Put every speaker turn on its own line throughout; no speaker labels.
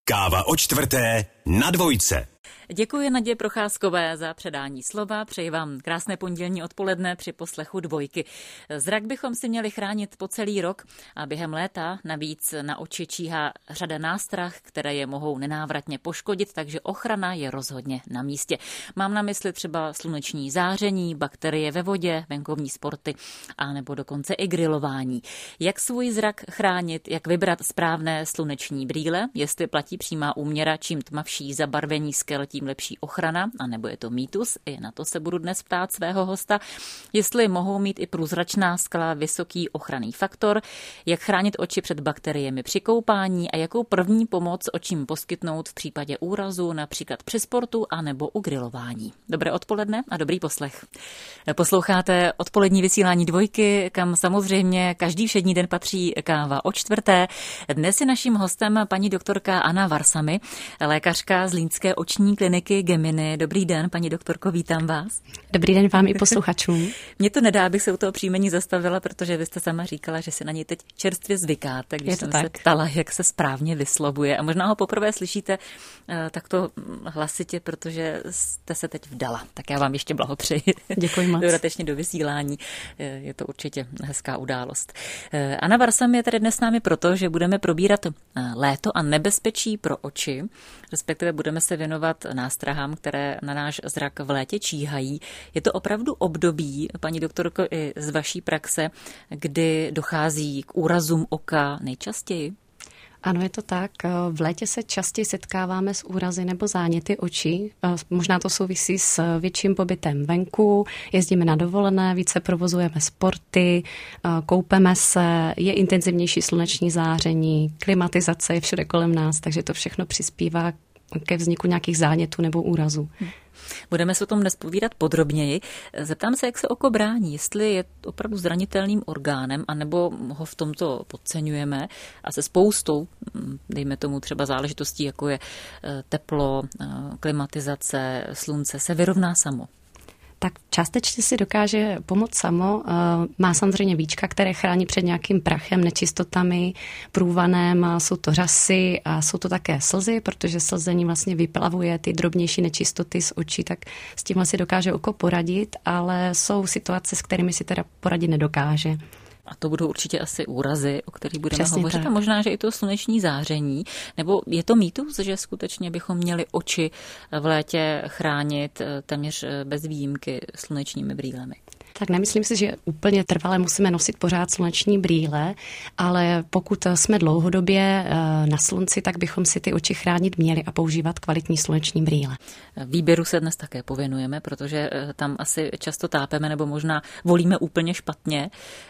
Káva o čtvrté na Dvojce.
Děkuji Nadě Procházkové za předání slova. Přeji vám krásné pondělní odpoledne při poslechu Dvojky. Zrak bychom si měli chránit po celý rok a během léta navíc na oči číhá řada nástrah, které je mohou nenávratně poškodit, takže ochrana je rozhodně na místě. Mám na mysli třeba sluneční záření, bakterie ve vodě, venkovní sporty a nebo dokonce i grilování. Jak svůj zrak chránit, jak vybrat správné sluneční brýle, jestli platí přímá úměra, čím tmavší zabarvení skel, tím lepší ochrana, anebo je to mýtus, i na to se budu dnes ptát svého hosta, jestli mohou mít i průzračná skla vysoký ochranný faktor, jak chránit oči před bakteriemi při koupání a jakou první pomoc očím poskytnout v případě úrazu, například při sportu a nebo u grilování. Dobré odpoledne a dobrý poslech. Posloucháte odpolední vysílání Dvojky, kam samozřejmě každý všední den patří káva o čtvrté. Dnes je naším hostem paní doktorka Anna Varsamy, lékařka z Zlínské oční kliniky Gemini. Dobrý den, paní doktorko, vítám vás.
Dobrý den vám i posluchačům.
Mně to nedá, abych se u toho příjmení zastavila, protože vy jste sama říkala, že si na něj teď čerstvě zvykáte, když jsem se ptala, jak se správně vyslovuje. A možná ho poprvé slyšíte takto hlasitě, protože jste se teď vdala. Tak já vám ještě blahopřeji.
Děkuji moc.
Dodatečně do vysílání. Je to určitě hezká událost. Anna Varsamy je tady dnes s námi proto, že budeme probírat léto a nebezpečí pro oči, respektive budeme se věnovat nástrahám, které na náš zrak v létě číhají. Je to opravdu období, paní doktorko, i z vaší praxe, kdy dochází k úrazům oka nejčastěji?
Ano, je to tak. V létě se častěji setkáváme s úrazy nebo záněty očí. Možná to souvisí s větším pobytem venku, jezdíme na dovolené, více provozujeme sporty, koupeme se, je intenzivnější sluneční záření, klimatizace je všude kolem nás, takže to všechno přispívá ke vzniku nějakých zánětů nebo úrazů.
Budeme se o tom dnes povídat podrobněji. Zeptám se, jak se oko brání, jestli je opravdu zranitelným orgánem, anebo ho v tomto podceňujeme a se spoustou, dejme tomu třeba záležitostí, jako je teplo, klimatizace, slunce, se vyrovná samo.
Tak částečně si dokáže pomoct samo. Má samozřejmě víčka, které chrání před nějakým prachem, nečistotami, průvanem, jsou to řasy a jsou to také slzy, protože slzení vlastně vyplavuje ty drobnější nečistoty z očí, tak s tímhle si dokáže oko poradit, ale jsou situace, s kterými si teda poradit nedokáže.
A to budou určitě asi úrazy, o kterých budeme
Přesně
hovořit.
Tak.
A možná, že i to sluneční záření. Nebo je to mýtus, že skutečně bychom měli oči v létě chránit téměř bez výjimky slunečními brýlemi?
Tak nemyslím si, že úplně trvale musíme nosit pořád sluneční brýle, ale pokud jsme dlouhodobě na slunci, tak bychom si ty oči chránit měli a používat kvalitní sluneční brýle.
Výběru se dnes také pověnujeme, protože tam asi často tápeme nebo možná volíme úplně špatně.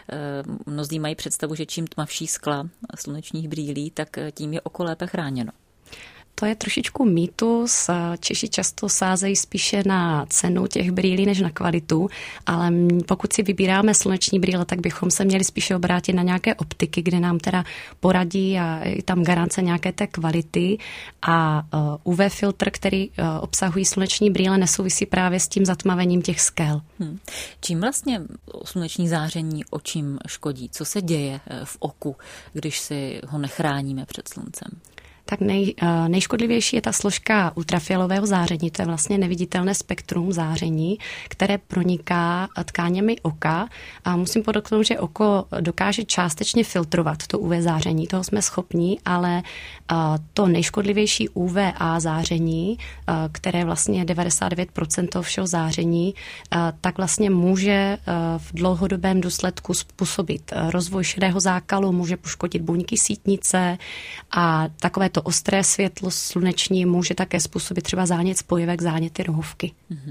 Mnozí mají představu, že čím tmavší skla slunečních brýlí, tak tím je oko lépe chráněno.
To je trošičku mýtus. Češi často sázejí spíše na cenu těch brýlí než na kvalitu, ale pokud si vybíráme sluneční brýle, tak bychom se měli spíše obrátit na nějaké optiky, kde nám teda poradí a je tam garance nějaké té kvality a UV filtr, který obsahují sluneční brýle, nesouvisí právě s tím zatmavením těch skel.
Čím vlastně sluneční záření očím škodí? Co se děje v oku, když si ho nechráníme před sluncem?
Tak nejškodlivější je ta složka ultrafialového záření. To je vlastně neviditelné spektrum záření, které proniká tkáněmi oka. A musím podotknout, že oko dokáže částečně filtrovat to UV záření. Toho jsme schopni, ale to nejškodlivější UVA záření, které je vlastně 99% toho všeho záření, tak vlastně může v dlouhodobém důsledku způsobit rozvoj šedého zákalu, může poškodit buňky sítnice a takové to ostré světlo sluneční může také způsobit třeba zánět spojivek, záněty rohovky.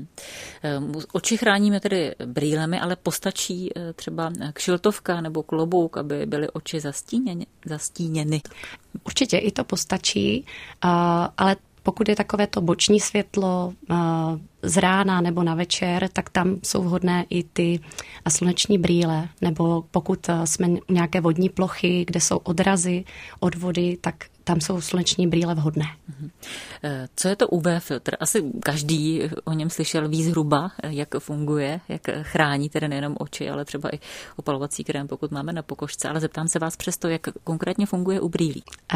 Oči chráníme tedy brýlemi, ale postačí třeba kšiltovka nebo klobouk, aby byly oči zastíněny?
Určitě i to postačí, ale pokud je takové to boční světlo z rána nebo na večer, tak tam jsou vhodné i ty sluneční brýle, nebo pokud jsme u nějaké vodní plochy, kde jsou odrazy od vody, tak tam jsou sluneční brýle vhodné.
Co je to UV filtr? Asi každý o něm slyšel, ví zhruba, jak funguje, jak chrání tedy nejenom oči, ale třeba i opalovací krém, pokud máme na pokožce, ale zeptám se vás přesto, jak konkrétně funguje u brýlí.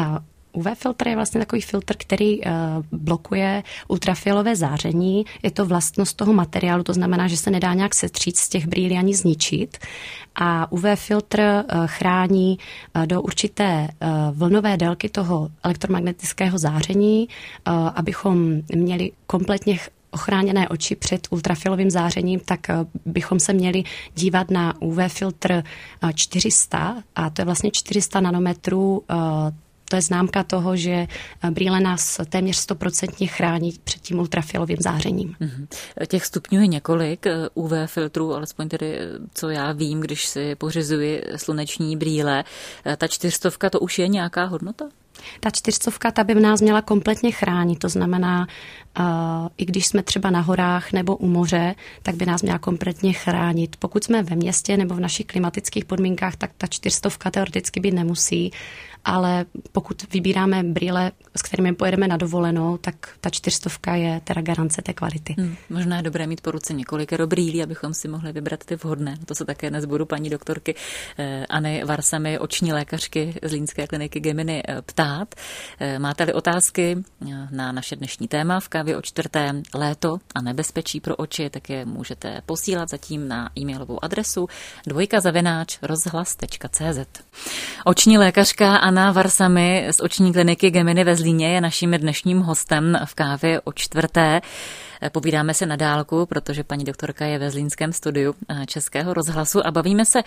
UV filtr je vlastně takový filtr, který blokuje ultrafialové záření. Je to vlastnost toho materiálu, to znamená, že se nedá nějak setřít z těch brýlí ani zničit. A UV filtr chrání do určité vlnové délky toho elektromagnetického záření, abychom měli kompletně ochráněné oči před ultrafialovým zářením, tak bychom se měli dívat na UV filtr 400 a to je vlastně 400 nanometrů. To je známka toho, že brýle nás téměř 100% chrání před tím ultrafialovým zářením.
Těch stupňů je několik UV filtrů, alespoň tedy, co já vím, když si pořizuji sluneční brýle. Ta 400, to už je nějaká hodnota?
Ta 400, ta by v nás měla kompletně chránit, to znamená, i když jsme třeba na horách nebo u moře, tak by nás měla kompletně chránit. Pokud jsme ve městě nebo v našich klimatických podmínkách, tak ta 400 teoreticky být nemusí, ale pokud vybíráme brýle, s kterými pojedeme na dovolenou, tak ta 400 je teda garance té kvality.
Možná je dobré mít po ruce několikero brýlí, abychom si mohli vybrat ty vhodné. To se také dnes budu paní doktorky Anny Varsamy, oční lékařky z Zlínské kliniky Gemini, ptát. Máte-li otázky na naše dnešní téma v kávě o čtvrté, léto a nebezpečí pro oči, tak je můžete posílat zatím na e-mailovou adresu dvojka@rozhlas.cz. Oční lékařka Anna Varsamy z oční kliniky Gemini ve Zlíně je naším dnešním hostem v kávě o čtvrté. Povídáme se na dálku, protože paní doktorka je ve zlínském studiu Českého rozhlasu a bavíme se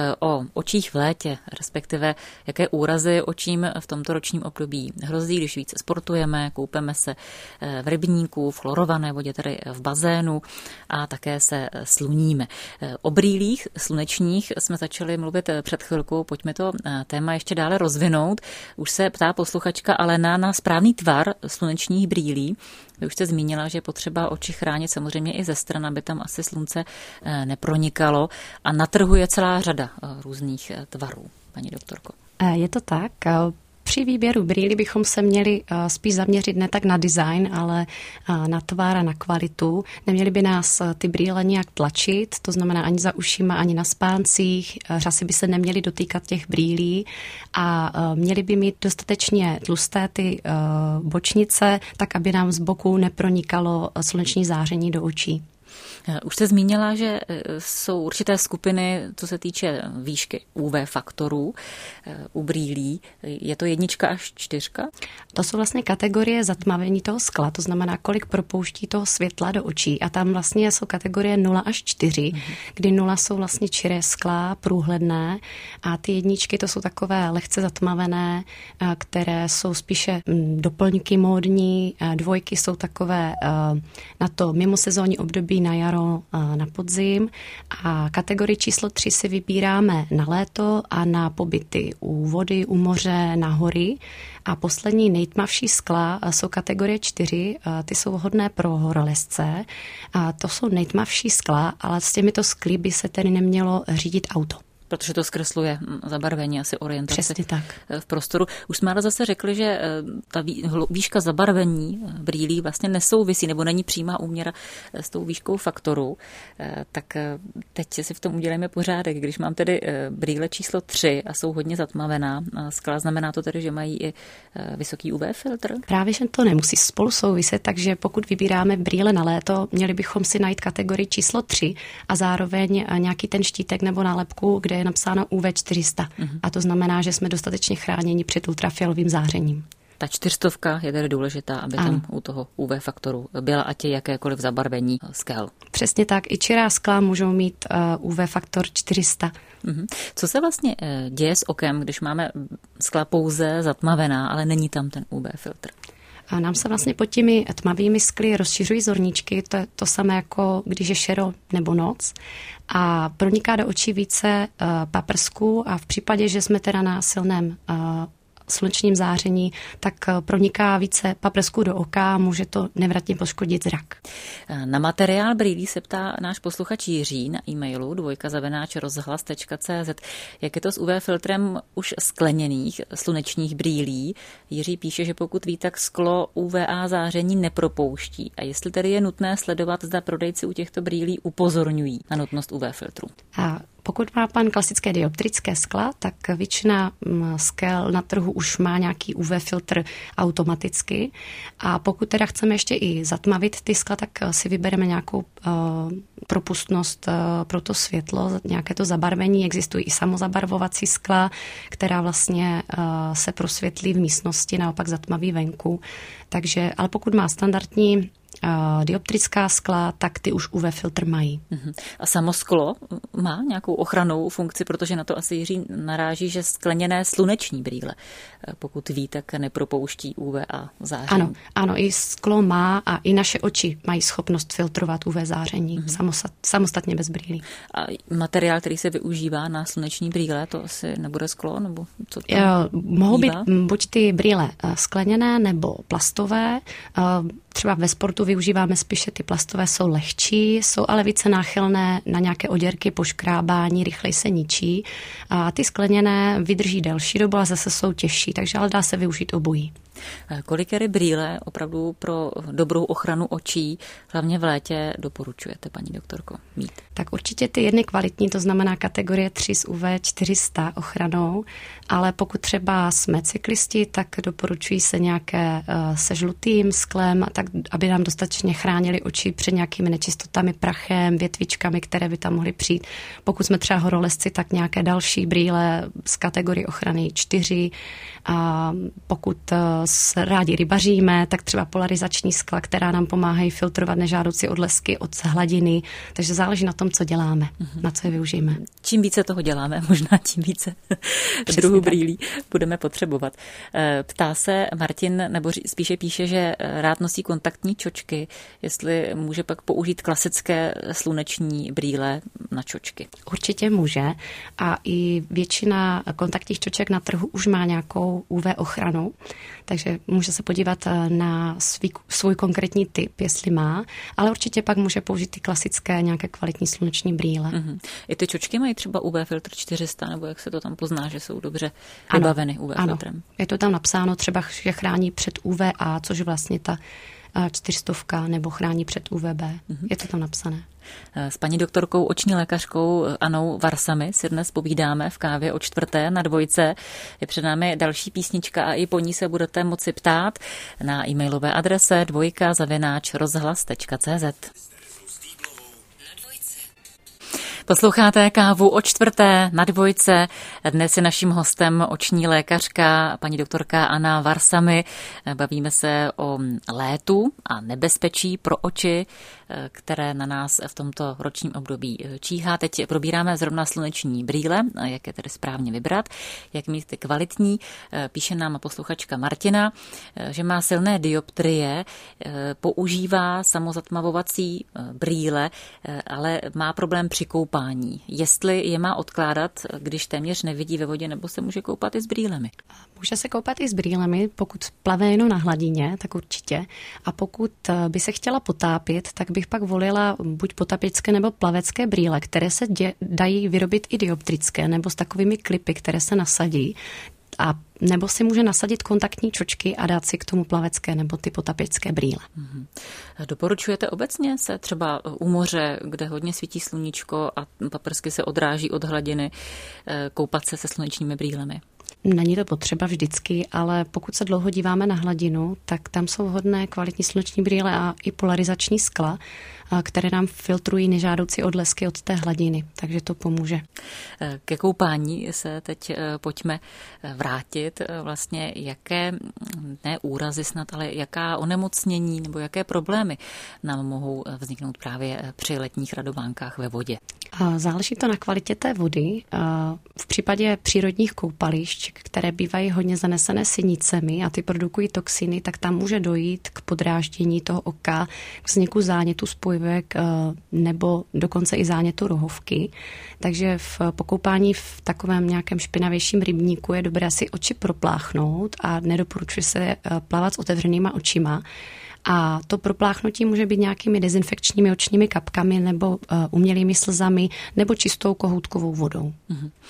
o očích v létě, respektive jaké úrazy očím v tomto ročním období hrozí, když více sportujeme, koupeme se v rybníku, v chlorované vodě, tedy v bazénu a také se sluníme. O brýlích slunečních jsme začali mluvit před chvilkou, pojďme to téma ještě dále rozvinout. Už se ptá posluchačka Alena na správný tvar slunečních brýlí. Vy už jste zmínila, že je potřeba oči chránit samozřejmě i ze stran, aby tam asi slunce nepronikalo a na trhu je celá řada různých tvarů, paní doktorko.
Je to tak. Při výběru brýlí bychom se měli spíš zaměřit ne tak na design, ale na tvar a na kvalitu. Neměly by nás ty brýle nějak tlačit, to znamená ani za ušima, ani na spáncích. Řasy by se neměly dotýkat těch brýlí a měly by mít dostatečně tlusté ty bočnice, tak aby nám z boku nepronikalo sluneční záření do očí.
Už jste zmínila, že jsou určité skupiny, co se týče výšky UV faktorů u brýlí. Je to 1 až 4? To
jsou vlastně kategorie zatmavení toho skla, to znamená, kolik propouští toho světla do očí. A tam vlastně jsou kategorie 0 až 4, kdy 0 jsou vlastně čiré skla, průhledné a ty 1 to jsou takové lehce zatmavené, které jsou spíše doplňky módní, 2 jsou takové na to mimosezónní období na jaro, na podzim a kategorii číslo 3 si vybíráme na léto a na pobyty u vody, u moře, na hory. A poslední nejtmavší skla jsou kategorie 4, ty jsou vhodné pro horolezce. A to jsou nejtmavší skla, ale s těmito skly by se tedy nemělo řídit auto.
Protože to zkresluje zabarvení, asi orientaci.
Přesně tak.
V prostoru. Už jsme ale zase řekli, že ta výška zabarvení brýlí vlastně nesouvisí, nebo není přímá úměra s tou výškou faktoru. Tak teď si v tom udělejme pořádek. Když mám tedy brýle číslo 3 a jsou hodně zatmavená skla, znamená to tedy, že mají i vysoký UV filtr?
Právě, že to nemusí spolu souviset, takže pokud vybíráme brýle na léto, měli bychom si najít kategorii číslo 3 a zároveň nějaký ten štítek nebo nálepku, kde je napsáno UV 400. A to znamená, že jsme dostatečně chráněni před ultrafialovým zářením.
Ta 400 je tedy důležitá, aby tam u toho UV faktoru byla ať je jakékoliv zabarvení skel.
Přesně tak. I čirá skla můžou mít UV faktor 400.
Co se vlastně děje s okem, když máme skla pouze zatmavená, ale není tam ten UV filtr?
A nám se vlastně pod těmi tmavými skly rozšiřují zorničky, to je to samé jako když je šero nebo noc a proniká do očí více paprsků a v případě, že jsme teda na silném slunečním záření, tak proniká více paprsků do oka a může to nevratně poškodit zrak.
Na materiál brýlí se ptá náš posluchač Jiří na e-mailu dvojka@rozhlas.cz. Jak je to s UV filtrem už skleněných slunečních brýlí? Jiří píše, že pokud ví, tak sklo UVA záření nepropouští. A jestli tedy je nutné sledovat, zda prodejci u těchto brýlí upozorňují na nutnost UV filtru?
Pokud má pan klasické dioptrické skla, tak většina skel na trhu už má nějaký UV filtr automaticky. A pokud teda chceme ještě i zatmavit ty skla, tak si vybereme nějakou propustnost pro to světlo, nějaké to zabarvení. Existují i samozabarvovací skla, která vlastně se prosvětlí v místnosti, naopak zatmaví venku. Takže, ale pokud má standardní dioptrická skla, tak ty už UV filtr mají.
A samo sklo má nějakou ochrannou funkci, protože na to asi Jiří naráží, že skleněné sluneční brýle, pokud ví, tak nepropouští UV a záření.
Ano, i sklo má a i naše oči mají schopnost filtrovat UV záření samostatně bez brýlí.
A materiál, který se využívá na sluneční brýle, to asi nebude sklo? Nebo co to
mohou být buď ty brýle skleněné nebo plastové. Třeba ve sportu využíváme spíše ty plastové, jsou lehčí, jsou ale více náchylné na nějaké oděrky, poškrábání, rychleji se ničí. A ty skleněné vydrží delší dobu a zase jsou těžší, takže ale dá se využít obojí.
Kolikery brýle opravdu pro dobrou ochranu očí, hlavně v létě, doporučujete, paní doktorko, mít?
Tak určitě ty jedny kvalitní, to znamená kategorie 3 s UV 400 ochranou, ale pokud třeba jsme cyklisti, tak doporučují se nějaké se žlutým sklem, tak aby nám dostatečně chránili oči před nějakými nečistotami, prachem, větvičkami, které by tam mohly přijít. Pokud jsme třeba horolezci, tak nějaké další brýle z kategorie ochrany 4. A pokud rádi rybaříme, tak třeba polarizační skla, která nám pomáhají filtrovat nežádoucí odlesky od hladiny. Takže záleží na tom, co děláme, na co je využijeme.
Čím více toho děláme, možná tím více druhů brýlí budeme potřebovat. Ptá se Martin, nebo spíše píše, že rád nosí kontaktní čočky, jestli může pak použít klasické sluneční brýle na čočky.
Určitě může a i většina kontaktních čoček na trhu už má nějakou UV ochranu, takže může se podívat na svůj konkrétní typ, jestli má, ale určitě pak může použít ty klasické nějaké kvalitní sluneční brýle.
I ty čočky mají třeba UV filtr 400, nebo jak se to tam pozná, že jsou dobře vybaveny UV filtrem?
Ano, je to tam napsáno třeba, že chrání před UVA, což vlastně ta 400 nebo chrání před UVB. Je to tam napsané.
S paní doktorkou oční lékařkou Annou Varsamy si dnes povídáme v kávě o 4. na 2. Je před námi další písnička a i po ní se budete moci ptát na e-mailové adrese dvojka@rozhlas.cz. Posloucháte kávu o 4. na 2. Dnes je naším hostem oční lékařka, paní doktorka Anna Varsamy. Bavíme se o létu a nebezpečí pro oči, které na nás v tomto ročním období číhá. Teď probíráme zrovna sluneční brýle, jak je tedy správně vybrat, jak mít ty kvalitní. Píše nám posluchačka Martina, že má silné dioptrie, používá samozatmavovací brýle, ale má problém při koupání. Jestli je má odkládat, když téměř nevidí ve vodě, nebo se může koupat i s brýlemi?
Může se koupat i s brýlemi, pokud plave jenom na hladině, tak určitě. A pokud by se chtěla potápět, tak bych pak volila buď potapičské nebo plavecké brýle, které se dají vyrobit i dioptrické, nebo s takovými klipy, které se nasadí. A nebo si může nasadit kontaktní čočky a dát si k tomu plavecké nebo ty potapičské brýle.
Doporučujete obecně se třeba u moře, kde hodně svítí sluníčko a paprsky se odráží od hladiny, koupat se se slunečními brýlemi?
Není to potřeba vždycky, ale pokud se dlouho díváme na hladinu, tak tam jsou vhodné kvalitní sluneční brýle a i polarizační skla, které nám filtrují nežádoucí odlesky od té hladiny, takže to pomůže.
Ke koupání se teď pojďme vrátit. Vlastně jaké, ne úrazy snad, ale jaká onemocnění nebo jaké problémy nám mohou vzniknout právě při letních radovánkách ve vodě?
Záleží to na kvalitě té vody. V případě přírodních koupališť, které bývají hodně zanesené sinicemi a ty produkují toxiny, tak tam může dojít k podráždění toho oka, k vzniku zánětu spojivek nebo dokonce i zánětu rohovky. Takže po koupání v takovém nějakém špinavějším rybníku je dobré si oči propláchnout a nedoporučuje se plavat s otevřenýma očima. A to propláchnutí může být nějakými dezinfekčními očními kapkami nebo umělými slzami nebo čistou kohoutkovou vodou.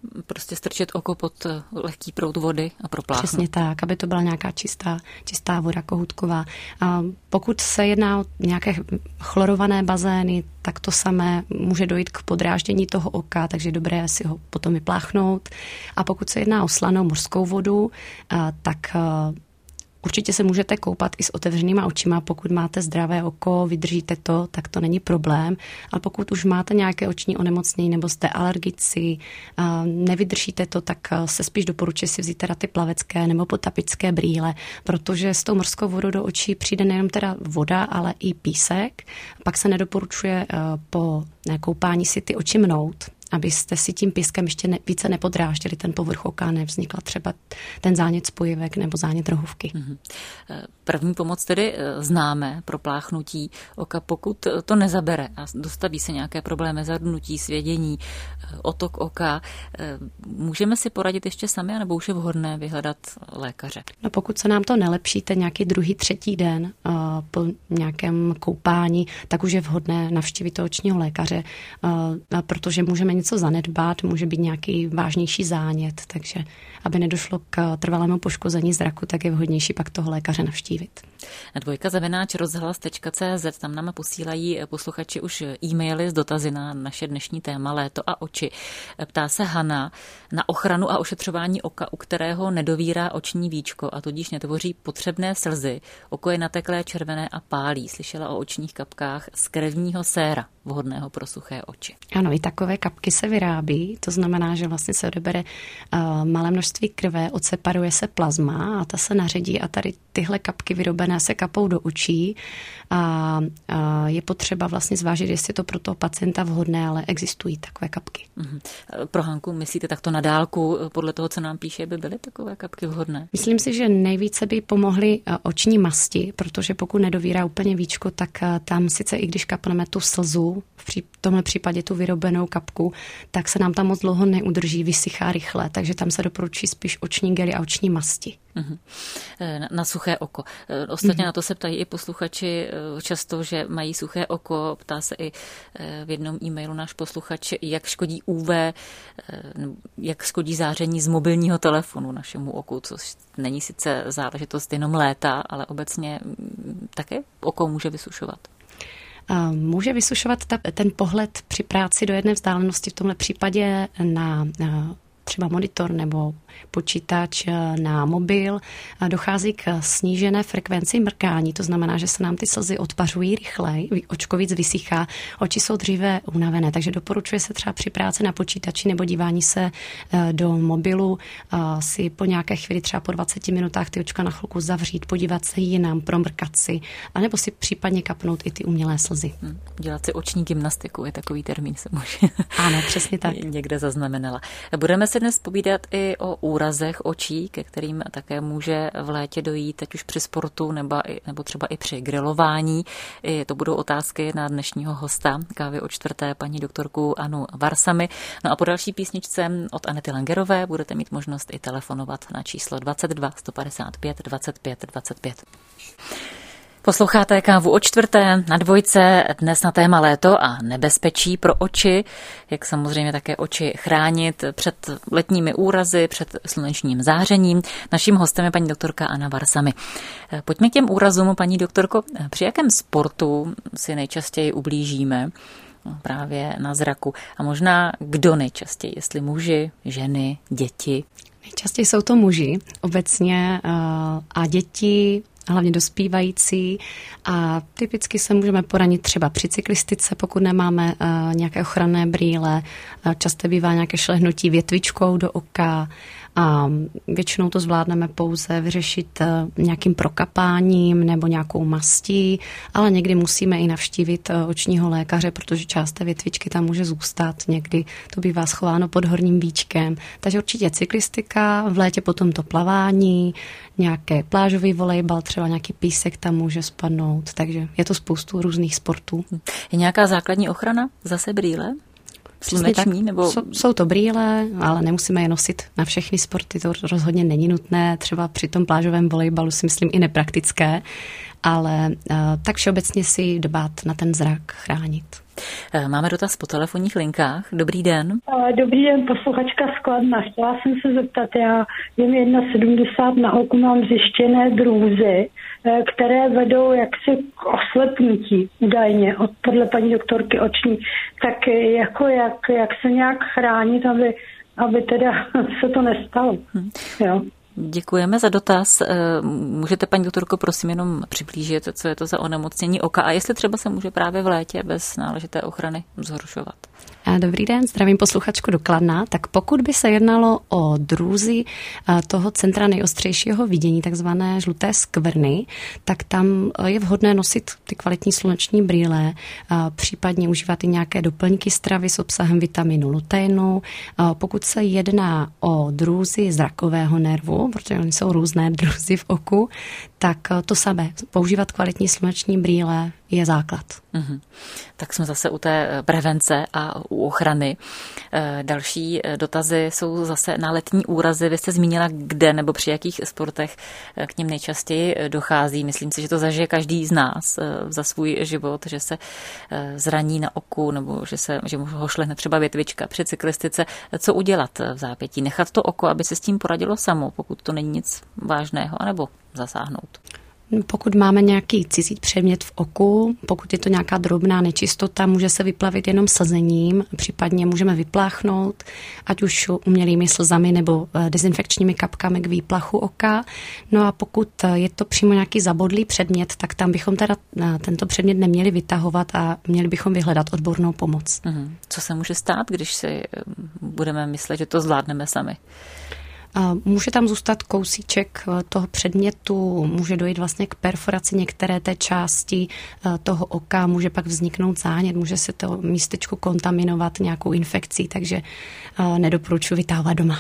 prostě strčit oko pod lehký proud vody a propláchnout.
Přesně tak, aby to byla nějaká čistá voda kohutková. A pokud se jedná o nějaké chlorované bazény, tak to samé může dojít k podráždění toho oka, takže je dobré si ho potom vypláchnout. A pokud se jedná o slanou mořskou vodu, tak určitě se můžete koupat i s otevřenýma očima, pokud máte zdravé oko, vydržíte to, tak to není problém. Ale pokud už máte nějaké oční onemocnění nebo jste alergici, nevydržíte to, tak se spíš doporučuje si vzít teda ty plavecké nebo potapické brýle, protože s tou mořskou vodou do očí přijde nejenom teda voda, ale i písek. Pak se nedoporučuje po koupání si ty oči mnout, abyste si tím pískem ještě více nepodráždili ten povrch oka, nevznikla třeba ten zánět spojivek nebo zánět rohovky.
První pomoc tedy známe pro pláchnutí oka, pokud to nezabere a dostaví se nějaké problémy, zadnutí, svědění, otok oka. Můžeme si poradit ještě sami, nebo už je vhodné vyhledat lékaře?
No pokud se nám to nelepší, ten nějaký druhý, třetí den po nějakém koupání, tak už je vhodné navštívit toho očního lékaře, protože můžeme něco zanedbat, může být nějaký vážnější zánět, takže aby nedošlo k trvalému poškození zraku, tak je vhodnější pak toho lékaře navštívit.
@rozhlas.cz, tam nám posílají posluchači už e-maily s dotazy na naše dnešní téma léto a oči. Ptá se Hana na ochranu a ošetřování oka, u kterého nedovírá oční víčko a tudíž netvoří potřebné slzy. Oko je nateklé, červené a pálí. Slyšela o očních kapkách z krevního séra, vhodného pro suché oči.
Ano, i takové kapky se vyrábí, to znamená, že vlastně se odebere malé množství krve, odseparuje se plazma a ta se naředí a tady tyhle kapky vyrobené se kapou do očí a je potřeba vlastně zvážit, jestli je to pro toho pacienta vhodné, ale existují takové kapky.
Pro Hanku, myslíte takto na dálku, podle toho, co nám píše, by byly takové kapky vhodné?
Myslím si, že nejvíce by pomohly oční masti, protože pokud nedovírá úplně víčko, tak tam sice i když kapneme tu slzu, v tomhle případě tu vyrobenou kapku, tak se nám tam moc dlouho neudrží, vysychá rychle, takže tam se doporučí spíš oční gely a oční masti.
Na suché oko. Ostatně na to se ptají i posluchači často, že mají suché oko. Ptá se i v jednom e-mailu náš posluchač, jak škodí UV, jak škodí záření z mobilního telefonu našemu oku, což není sice záležitost jenom léta, ale obecně také oko může vysušovat.
Může vysušovat ten pohled při práci do jedné vzdálenosti, v tomhle případě na třeba monitor nebo počítač, na mobil, dochází k snížené frekvenci mrkání, to znamená, že se nám ty slzy odpařují rychleji, očko víc vysychá, oči jsou dříve unavené, takže doporučuje se třeba při práci na počítači nebo dívání se do mobilu si po nějaké chvíli, třeba po 20 minutách ty očka na chvilku zavřít, podívat se jinam, promrkat si, anebo si případně kapnout i ty umělé slzy.
Dělat si oční gymnastiku, je takový termín, se může
ano, přesně tak.
Někde zaznamenala. Budeme se dnes povídat i o úrazech očí, ke kterým také může v létě dojít, ať už při sportu nebo třeba i při grilování. To budou otázky na dnešního hosta Kávy o čtvrté, paní doktorku Anu Varsamy. No a po další písničce od Anety Langerové budete mít možnost i telefonovat na číslo 22 155 25 25. Posloucháte Kávu o čtvrté na Dvojce, dnes na téma léto a nebezpečí pro oči, jak samozřejmě také oči chránit před letními úrazy, před slunečním zářením. Naším hostem je paní doktorka Anna Varsamy. Pojďme k těm úrazům, paní doktorko. Při jakém sportu si nejčastěji ublížíme právě na zraku? A možná kdo nejčastěji, jestli muži, ženy, děti?
Nejčastěji jsou to muži obecně a děti, hlavně dospívající, a typicky se můžeme poranit třeba při cyklistice, pokud nemáme nějaké ochranné brýle, často bývá nějaké šlehnutí větvičkou do oka a většinou to zvládneme pouze vyřešit nějakým prokapáním nebo nějakou mastí, ale někdy musíme i navštívit očního lékaře, protože část té větvičky tam může zůstat, někdy to bývá schováno pod horním víčkem, takže určitě cyklistika, v létě potom to plavání, nějaké plážový volejbal, třeba nějaký písek tam může spadnout, takže je to spoustu různých sportů.
Je nějaká základní ochrana? Zase brýle? Sluneční, nebo...
Jsou to brýle, ale nemusíme je nosit na všechny sporty, to rozhodně není nutné, třeba při tom plážovém volejbalu si myslím i nepraktické, ale tak všeobecně si dbát na ten zrak, chránit.
Máme dotaz po telefonních linkách. Dobrý den.
Dobrý den, posluchačka z Kladna. Chtěla jsem se zeptat, já jim 1,70 na oku, mám zjištěné drůzy, které vedou jaksi k oslepnutí údajně podle paní doktorky oční. Tak jak se nějak chránit, aby teda se to nestalo. Jo.
Děkujeme za dotaz. Můžete, paní doktorko, prosím jenom přiblížit, co je to za onemocnění oka a jestli třeba se může právě v létě bez náležité ochrany zhoršovat?
Dobrý den, zdravím posluchačku do Kladna. Tak pokud by se jednalo o drůzy toho centra nejostřejšího vidění, takzvané žluté skvrny, tak tam je vhodné nosit ty kvalitní sluneční brýle, případně užívat i nějaké doplňky stravy s obsahem vitaminu luteinu. Pokud se jedná o drůzy zrakového nervu, protože oni jsou různé drůzy v oku, tak to samé. Používat kvalitní sluneční brýle je základ.
Tak jsme zase u té prevence a u ochrany. Další dotazy jsou zase na letní úrazy. Vy jste zmínila, kde nebo při jakých sportech k nim nejčastěji dochází. Myslím si, že to zažije každý z nás za svůj život, že se zraní na oku nebo že mu ho šlehne třeba větvička při cyklistice. Co udělat v zápětí? Nechat to oko, aby se s tím poradilo samo, pokud to není nic vážného, anebo zasáhnout?
Pokud máme nějaký cizí předmět v oku, pokud je to nějaká drobná nečistota, může se vyplavit jenom slzením, případně můžeme vypláchnout, ať už umělými slzami nebo dezinfekčními kapkami k výplachu oka. No a pokud je to přímo nějaký zabodlý předmět, tak tam bychom teda tento předmět neměli vytahovat a měli bychom vyhledat odbornou pomoc.
Co se může stát, když si budeme myslet, že to zvládneme sami?
Může tam zůstat kousíček toho předmětu, může dojít vlastně k perforaci některé té části toho oka, může pak vzniknout zánět, může se to místečko kontaminovat nějakou infekcí, takže nedoporučuji vytahovat doma.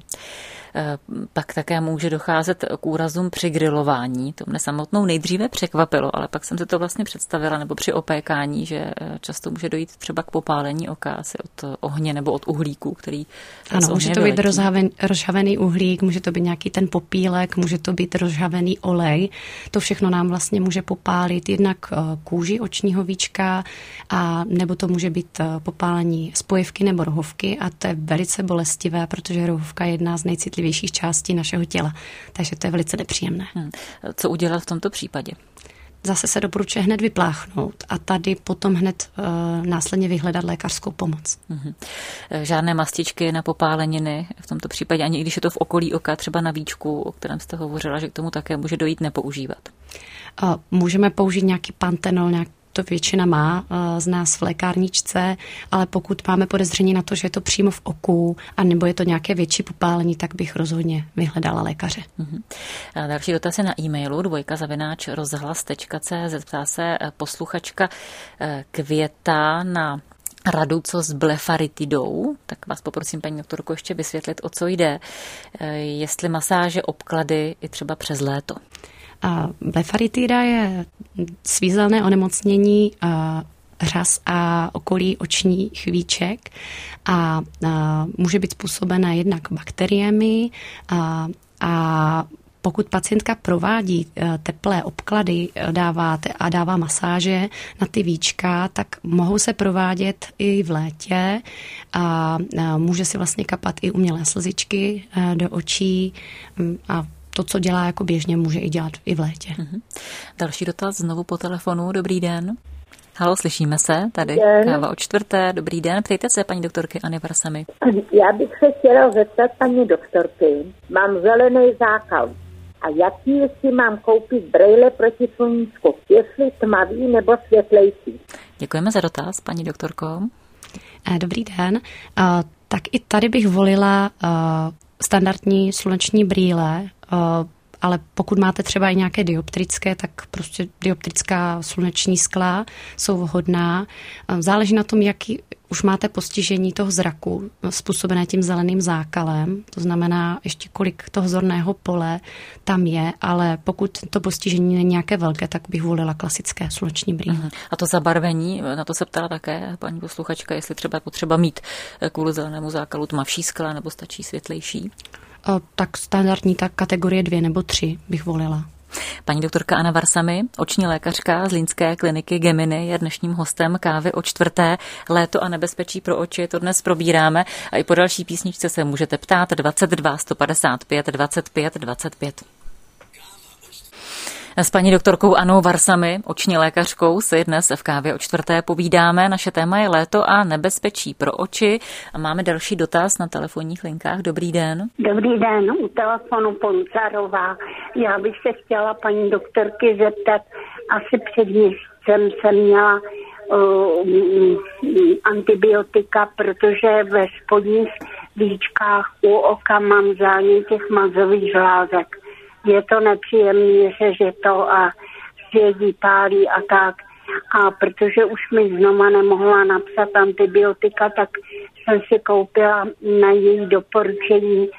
Pak také může docházet k úrazům při grilování. To mne samotnou nejdříve překvapilo, ale pak jsem si to vlastně představila, nebo při opékání, že často může dojít třeba k popálení oka asi od ohně nebo od uhlíku, který
ano, může to být rozžhavený uhlík, může to být nějaký ten popílek, může to být rozžhavený olej. To všechno nám vlastně může popálit jednak kůži očního víčka, a nebo to může být popálení spojivky nebo rohovky a to je velice bolestivé, protože rohovka je jedna z nejcitlivějších částí našeho těla, takže to je velice nepříjemné.
Co udělat v tomto případě?
Zase se doporučuje hned vypláchnout a tady potom hned následně vyhledat lékařskou pomoc.
Žádné mastičky na popáleniny v tomto případě, ani když je to v okolí oka, třeba na víčku, o kterém jste hovořila, že k tomu také může dojít, nepoužívat?
Můžeme použít nějaký pantenol, to většina má z nás v lékárničce, ale pokud máme podezření na to, že je to přímo v oku a nebo je to nějaké větší popálení, tak bych rozhodně vyhledala lékaře.
A další dotaz je na e-mailu dvojka@rozhlas.cz. Ptá se posluchačka Květa na radu, co s blefaritidou, tak vás poprosím, paní doktorko, ještě vysvětlit, o co jde. Jestli masáže, obklady i třeba přes léto.
Blefaritida je svízelné onemocnění řas a okolí očních víček a může být způsobené jednak bakteriemi a pokud pacientka provádí teplé obklady dává masáže na ty víčka, tak mohou se provádět i v létě a může si vlastně kapat i umělé slzičky do očí a to, co dělá jako běžně, může i dělat i v létě.
Další dotaz znovu po telefonu. Dobrý den. Halo, slyšíme se? Tady káva o 4. Dobrý den. Ptejte se, paní doktorky Anny Varsamy.
Já bych se chtěla zeptat paní doktorky. Mám zelený zákal. A jaký si mám koupit brejle proti sluníčku? Jestli tmavý nebo světlejší?
Děkujeme za dotaz, paní doktorko.
Dobrý den. Tak i tady bych volila standardní sluneční brýle, ale pokud máte třeba i nějaké dioptrické, tak prostě dioptrická sluneční skla jsou vhodná. Záleží na tom, jaký už máte postižení toho zraku způsobené tím zeleným zákalem, to znamená ještě kolik toho zorného pole tam je, ale pokud to postižení není nějaké velké, tak bych volila klasické sluneční brýle.
A to zabarvení, na to se ptala také paní posluchačka, jestli třeba potřeba mít kvůli zelenému zákalu tmavší skla nebo stačí světlejší?
Tak standardní, tak kategorie 2 nebo 3 bych volila.
Paní doktorka Anna Varsamy, oční lékařka z Zlínské kliniky Gemini, je dnešním hostem Kávy o čtvrté. Léto a nebezpečí pro oči, to dnes probíráme a i po další písničce se můžete ptát 22 155 25 25. S paní doktorkou Annou Varsamy, oční lékařkou, si dnes v Kávě o čtvrté povídáme. Naše téma je léto a nebezpečí pro oči. A máme další dotaz na telefonních linkách. Dobrý den.
Dobrý den, u telefonu Poncarová. Já bych se chtěla paní doktorky zeptat, asi před měsícem jsem měla antibiotika, protože ve spodních víčkách u oka mám zánět těch mazových žlázek. Je to nepříjemný, že to a svědí, pálí a tak. A protože už mi znova nemohla napsat antibiotika, tak jsem si koupila na její doporučení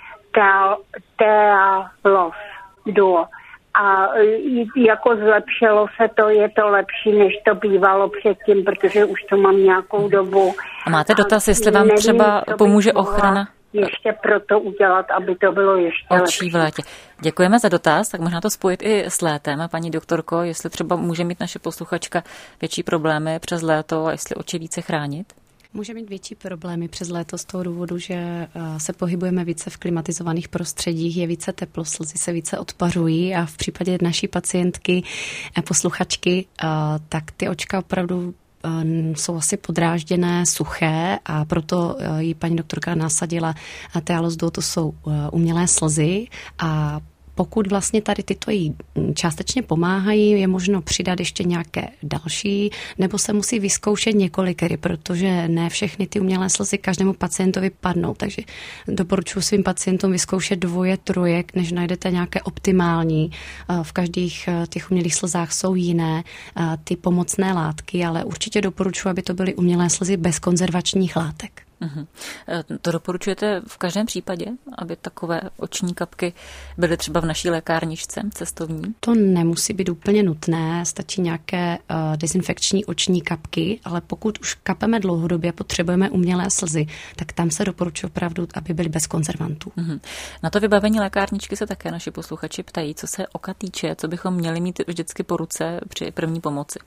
Tealos Duo. A jako zlepšilo se to, je to lepší, než to bývalo předtím, protože už to mám nějakou dobu.
A máte dotaz, jestli vám třeba pomůže ochrana?
Ještě proto udělat, aby to bylo ještě
očí v létě. Děkujeme za dotaz, tak možná to spojit i s létem. Paní doktorko, jestli třeba může mít naše posluchačka větší problémy přes léto a jestli oči více chránit?
Může mít větší problémy přes léto z toho důvodu, že se pohybujeme více v klimatizovaných prostředích, je více teplo, slzy se více odpařují a v případě naší pacientky, posluchačky, tak ty očka opravdu jsou asi podrážděné, suché a proto jí paní doktorka nasadila Tealos Duo, to jsou umělé slzy a pokud vlastně tady tyto jí částečně pomáhají, je možno přidat ještě nějaké další, nebo se musí vyzkoušet několikery, protože ne všechny ty umělé slzy každému pacientovi padnou, takže doporučuji svým pacientům vyzkoušet 2, 3, než najdete nějaké optimální. V každých těch umělých slzách jsou jiné ty pomocné látky, ale určitě doporučuji, aby to byly umělé slzy bez konzervačních látek.
Uhum. To doporučujete v každém případě, aby takové oční kapky byly třeba v naší lékárničce cestovní? To
nemusí být úplně nutné, stačí nějaké dezinfekční oční kapky, ale pokud už kapeme dlouhodobě, potřebujeme umělé slzy, tak tam se doporučuje opravdu, aby byly bez konzervantů.
Uhum. Na to vybavení lékárničky se také naši posluchači ptají, co se oka týče, co bychom měli mít vždycky po ruce při první pomoci.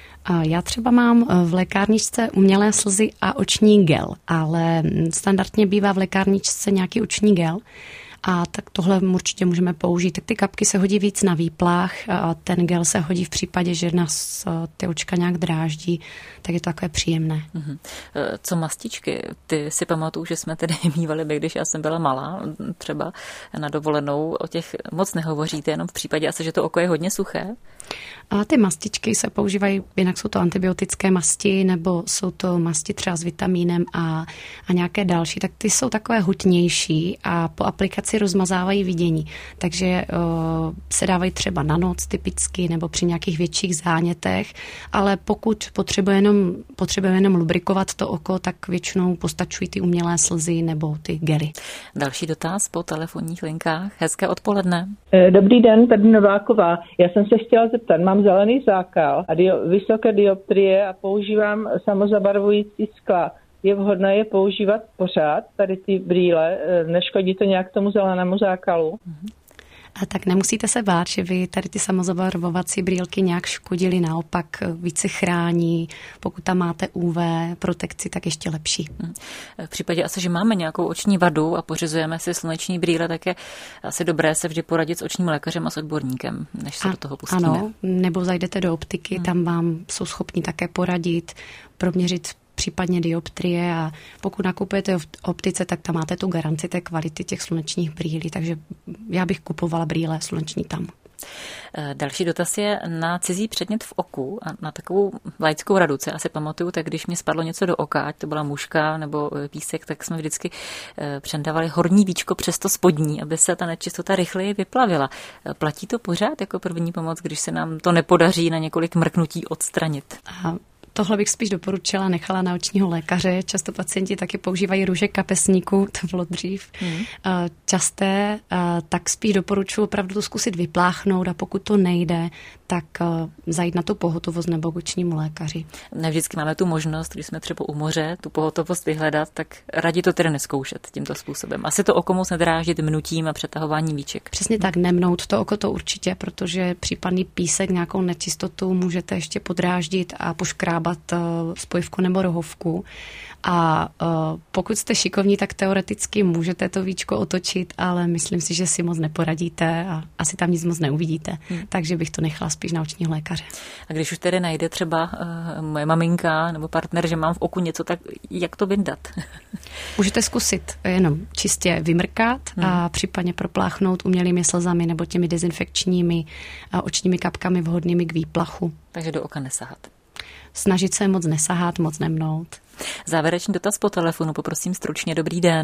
Já třeba mám v lékárničce umělé slzy a oční gel, ale standardně bývá v lékárničce nějaký oční gel a tak tohle určitě můžeme použít. Tak ty kapky se hodí víc na výplach a ten gel se hodí v případě, že nás ty očka nějak dráždí, tak je to takové příjemné.
Co mastičky? Ty si pamatuju, že jsme tedy mívali, když já jsem byla malá, třeba na dovolenou, o těch moc nehovoříte, jenom v případě asi, že to oko je hodně suché.
A ty mastičky se používají, jinak jsou to antibiotické masti, nebo jsou to masti třeba s vitamínem a nějaké další, tak ty jsou takové hutnější a po aplikaci rozmazávají vidění. Takže se dávají třeba na noc typicky, nebo při nějakých větších zánětech, ale pokud potřebujeme jenom lubrikovat to oko, tak většinou postačují ty umělé slzy nebo ty gely.
Další dotaz po telefonních linkách. Hezké odpoledne.
Dobrý den, tady Nováková. Já jsem se chtěla zeptat, mám zelený zákal a vysoké dioptrie a používám samozabarvující skla. Je vhodné je používat pořád, tady ty brýle, neškodí to nějak tomu zelenému zákalu?
A tak nemusíte se bát, že by tady ty samozabarvovací brýlky nějak škodily, naopak více chrání. Pokud tam máte UV protekci, tak ještě lepší.
V případě asi, že máme nějakou oční vadu a pořizujeme si sluneční brýle, tak je asi dobré se vždy poradit s očním lékařem a s odborníkem, než se do toho pustíme.
Ano, nebo zajdete do optiky, tam vám jsou schopni také poradit, proměřit případně dioptrie a pokud nakupujete v optice, tak tam máte tu garanci té kvality těch slunečních brýlí, takže já bych kupovala brýle sluneční tam.
Další dotaz je na cizí předmět v oku a na takovou laickou radu. Co asi pamatuju, tak když mě spadlo něco do oka, ať to byla muška nebo písek, tak jsme vždycky přendávali horní víčko přes to spodní, aby se ta nečistota rychleji vyplavila. Platí to pořád jako první pomoc, když se nám to nepodaří na několik mrknutí odstranit?
Tohle bych spíš doporučila, nechala na očního lékaře. Často pacienti taky používají růžek kapesníku, to bylo dřív časté, tak spíš doporučuji opravdu to zkusit vypláchnout a pokud to nejde, tak zajít na tu pohotovost nebo k očnímu lékaři.
Ne vždycky máme tu možnost, když jsme třeba u moře, tu pohotovost vyhledat, tak radí to tedy neskoušet tímto způsobem. Asi to oko moc nedráždit mnutím a přetahováním víček.
Přesně tak, nemnout to oko to určitě, protože případný písek, nějakou nečistotu můžete ještě podráždit a poškrábat spojivku nebo rohovku. A pokud jste šikovní, tak teoreticky můžete to víčko otočit, ale myslím si, že si moc neporadíte a asi tam nic moc neuvidíte. Takže bych to nechala spíš na očního lékaře. A
když už tedy najde třeba moje maminka nebo partner, že mám v oku něco, tak jak to vyndat?
Můžete zkusit jenom čistě vymrkat a případně propláchnout umělými slzami nebo těmi dezinfekčními očními kapkami vhodnými k výplachu.
Takže do oka nesahat.
Snažit se moc nesahat, moc nemnout.
Závěrečný dotaz po telefonu, poprosím stručně. Dobrý den.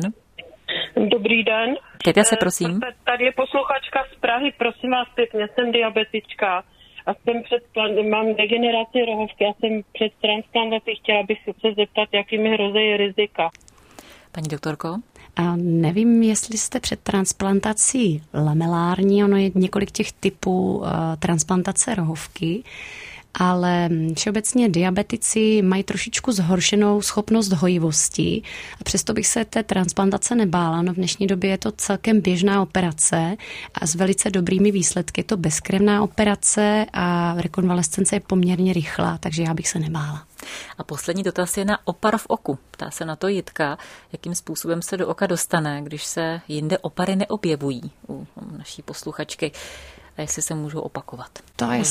Dobrý den.
Ptejte se, prosím.
Tady je posluchačka z Prahy, prosím vás pěkně, jsem diabetička a mám degeneraci rohovky a jsem před transplantací, chtěla bych se zeptat, jaký mi hrozí rizika.
Paní doktorko?
Nevím, jestli jste před transplantací lamelární, ono je několik těch typů transplantace rohovky, ale všeobecně diabetici mají trošičku zhoršenou schopnost hojivosti a přesto bych se té transplantace nebála. No v dnešní době je to celkem běžná operace a s velice dobrými výsledky. Je to bezkrevná operace a rekonvalescence je poměrně rychlá, takže já bych se nebála.
A poslední dotaz je na opar v oku. Ptá se na to Jitka, jakým způsobem se do oka dostane, když se jinde opary neobjevují u naší posluchačky. A jestli se můžou opakovat.
To je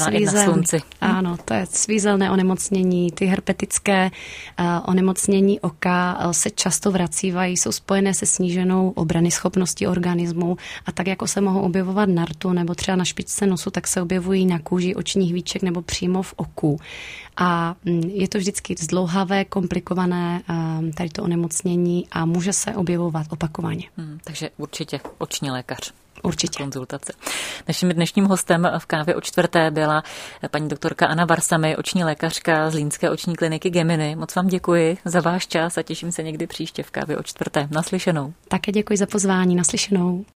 ano, to je svízelné onemocnění. Ty herpetické onemocnění oka se často vracívají, jsou spojené se sníženou obranyschopností organismu a tak jako se mohou objevovat na rtu nebo třeba na špičce nosu, tak se objevují na kůži očních víček nebo přímo v oku. A je to vždycky zdlouhavé, komplikované tady to onemocnění a může se objevovat opakovaně.
Takže určitě oční lékař.
Určitě.
Konzultace. Naším dnešním hostem v Kávě o čtvrté byla paní doktorka Anna Varsamy, oční lékařka z Zlínské oční kliniky Gemini. Moc vám děkuji za váš čas a těším se někdy příště v Kávě o čtvrté. Naslyšenou.
Také děkuji za pozvání. Naslyšenou.